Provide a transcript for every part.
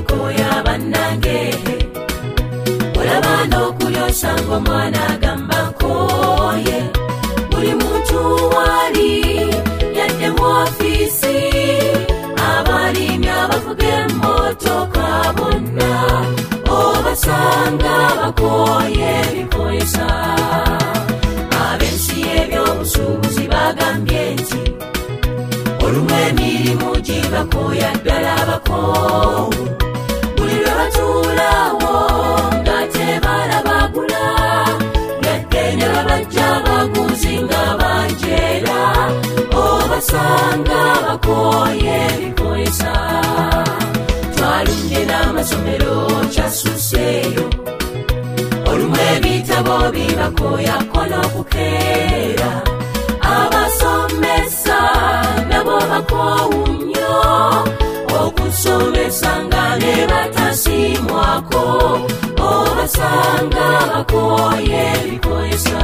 bibakoya bannange olaba n'okulyosango omwana agamba nkoye buli muntu wali yadde mu ofiisi abalimi abavuga emmotoka bonna obasanga bakoye ebikoyesa ab'ensi y'ebyobusuubuzi bagambye nti olumu emirimu gibakoya ddala abakoowu buli lwe batuulawo nga tebalabagula yadde ne babajja abaguzi nga banjeera obasanga bakoye ebikoyesa twalumye n'amasomero kyasuseeyo olumu ebitabo bibakoyako n'okukeera abasomesa nabo bakoowu nnyo okusomesa nga ne batasiimwako obasanga bakoye ebikoyesa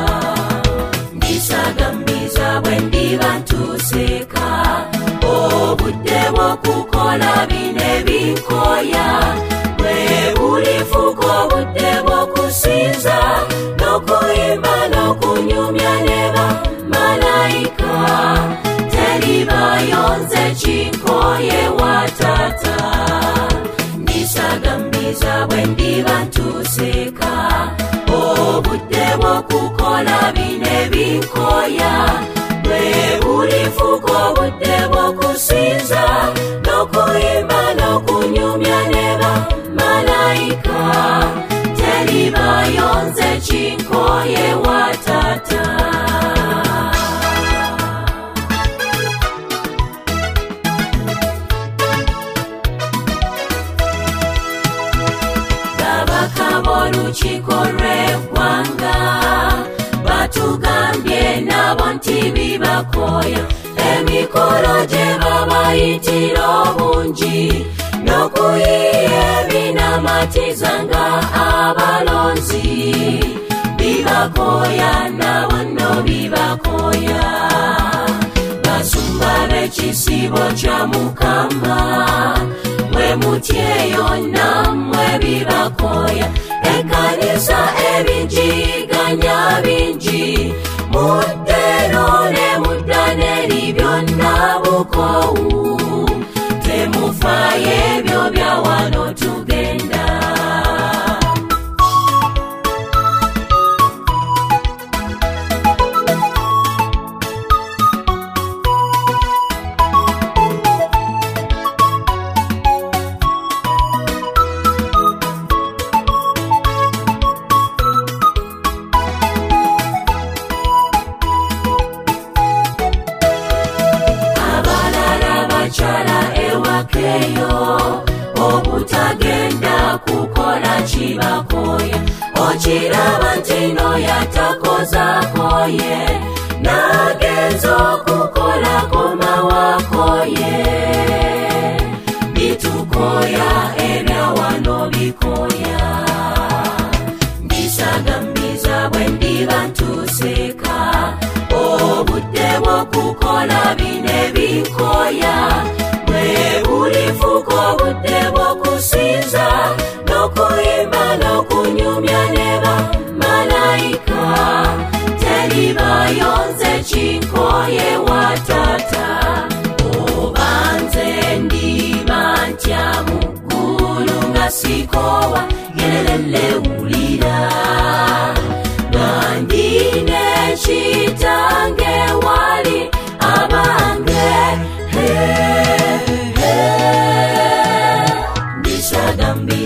ndisagambiza bwe ndiba ntuseeka obudde bw'okukola bino ebinkoya bwe bulifuuka obudde bw'okusinza n'okuyimba n'okunyumya ne bamalayika teribayonze kinkoye wa taata ndisagambiza bwe ndiba ntuseeka obudde bw'okukola bino ebinkoya bwe bulifuuka obudde bw'okusinza n'okuyimba n'okunyumya ne bamalayika teribayonze kinkoye wa taata olukiiko lw'eggwanga batugambye nabo nti bibakoya emikolo gye babayitira obungi n'okuyiiya ebinamatiza nga abalonzi bibakoya nabo nno bibakoya basumba b'ekisibo kya Mukama mwe mutyeyo nammwe bibakoya ekkanisa ebinjiganya bingi muddero ne muddaneri byonna bukoowu temufaayo ebyo bya wano tugenda obutagenda kukola kibakoya okiraba nti no yatakozakoye nagenza okukolako mawakoye bitukoya ebya wano bikoya ndisagambiza bwe ndiba ntuseeka obudde bw'okukola bino ebinkoya bwe bulifuuka obudde bw'okusinza n'okuyimba n'okunyumya ne bamalayika teribayonze kinkoye wa taata obanze ndiba ntya mu ggulu nga sikoowa gererele wulira nga ndine kitange wali abange ndisagambi